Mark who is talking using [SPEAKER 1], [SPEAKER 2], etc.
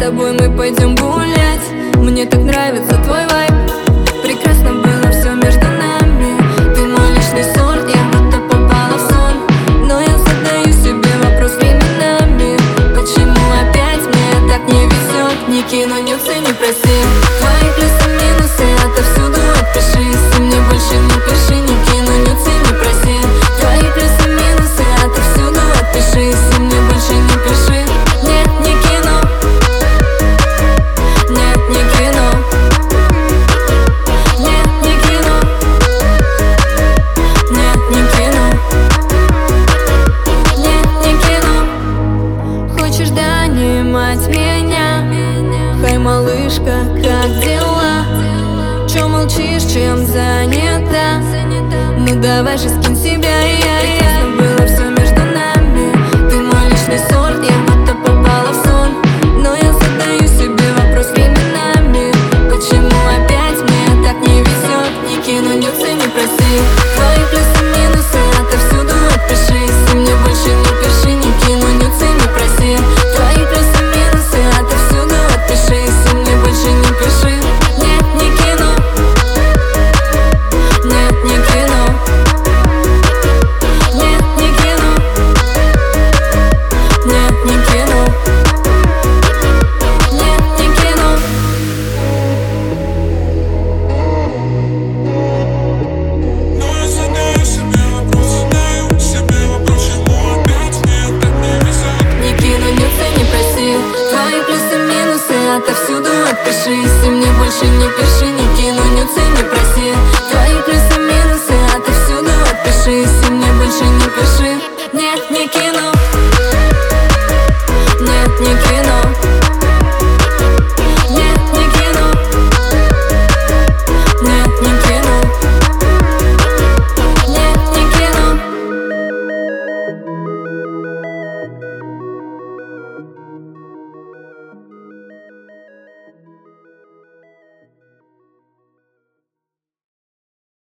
[SPEAKER 1] тобой мы пойдем гулять. Мне так нравится твой вайб. Прекрасно было все между нами. Ты мой личный сорт, я будто попала в сон. Но я задаю себе вопрос временами: почему опять мне так не везет? Не кину, не цени, прости. Твои плюсы, минусы, отовсюду отпишись. И мне больше не пиши, не кину, не цени, прости. Твои плюсы, минусы, отовсюду отпишись. И мне больше не пиши. Нет, не кину. Нет, не кину. Нет, не кину. Нет, не кину. Нет, не кину. Хочешь донимать меня? Хай, малышка, как дела? Чё молчишь, чем занята? Ну давай же скинь себя.